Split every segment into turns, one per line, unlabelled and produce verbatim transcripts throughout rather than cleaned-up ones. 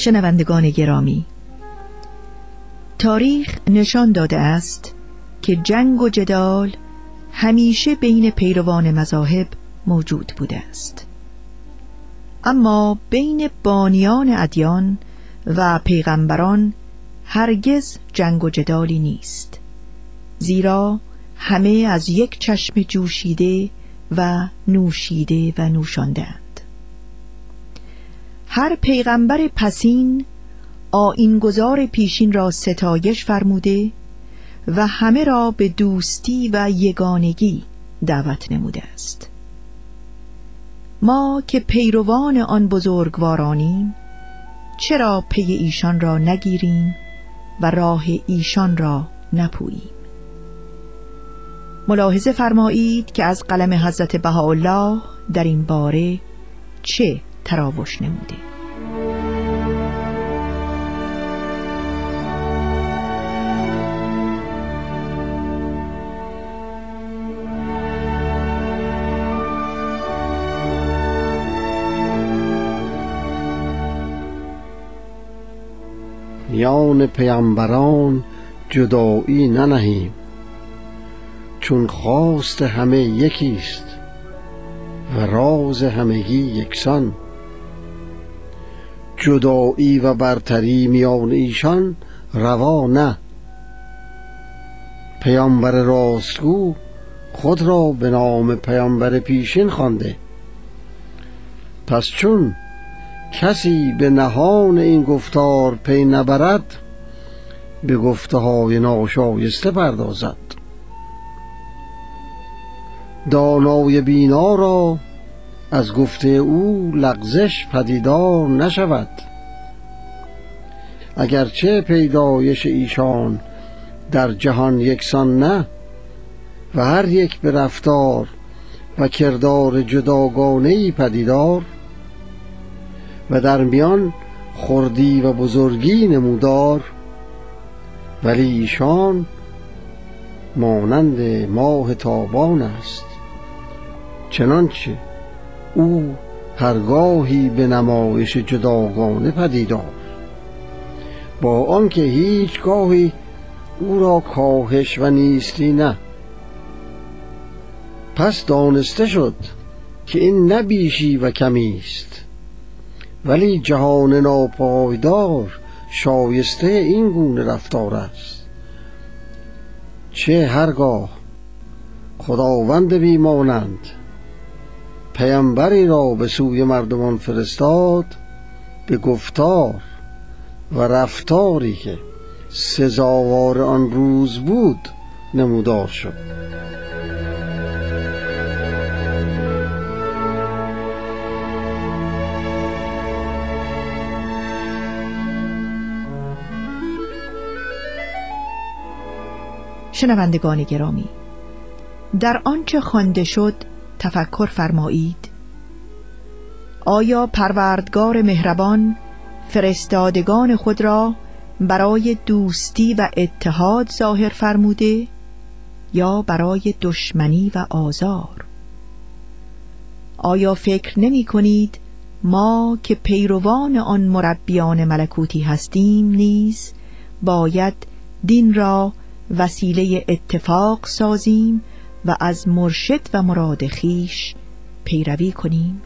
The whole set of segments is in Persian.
شنوندگان گرامی، تاریخ نشان داده است که جنگ و جدال همیشه بین پیروان مذاهب موجود بوده است، اما بین بانیان ادیان و پیغمبران هرگز جنگ و جدالی نیست، زیرا همه از یک چشم جوشیده و نوشیده و نوشانده‌اند. هر پیغمبر پسین آیین‌گذار پیشین را ستایش فرموده و همه را به دوستی و یگانگی دعوت نموده است. ما که پیروان آن بزرگوارانیم، چرا پی ایشان را نگیریم و راه ایشان را نپوییم؟ ملاحظه فرمایید که از قلم حضرت بهاءالله در این باره چه تراوش نموده.
میان پیامبران جدایی ننهیم، چون خواست همه یکیست و راز همگی یکسان. جدایی و برتری میان ایشان روا نه. پیامبر راستگو خود را به نام پیامبر پیشین خوانده، پس چون کسی به نهان این گفتار پی نبرد، به گفته های ناشایسته پردازد. دانای بینا را از گفته او لغزش پدیدار نشود. اگرچه پیدایش ایشان در جهان یکسان نه و هر یک به رفتار و کردار جداگانه‌ای پدیدار و در میان خردی و بزرگی نمودار، ولی ایشان مانند ماه تابان است، چنانچه او هرگاهی به نمایش جداگانه پدیدار، با آنکه هیچ گاهی او را کاهش و نیستی نه. پس دانسته شد که این نه بیشی و کمی است، ولی جهان ناپایدار شایسته این گونه رفتار است. چه هرگاه خداوند بیمانند پیامبری را به سوی مردمان فرستاد، به گفتار و رفتاری که سزاوار آن روز بود نمودار شد.
شنوندگان گرامی، در آنچه خوانده شد تفکر فرمایید. آیا پروردگار مهربان فرستادگان خود را برای دوستی و اتحاد ظاهر فرموده یا برای دشمنی و آزار؟ آیا فکر نمی کنید ما که پیروان آن مربیان ملکوتی هستیم نیز باید دین را وسیله اتفاق سازیم و از مرشد و مراد خویش پیروی کنیم؟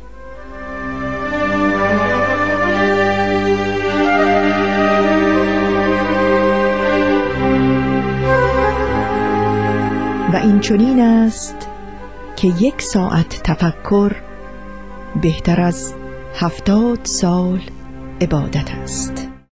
و این چنین است که یک ساعت تفکر بهتر از هفتاد سال عبادت است.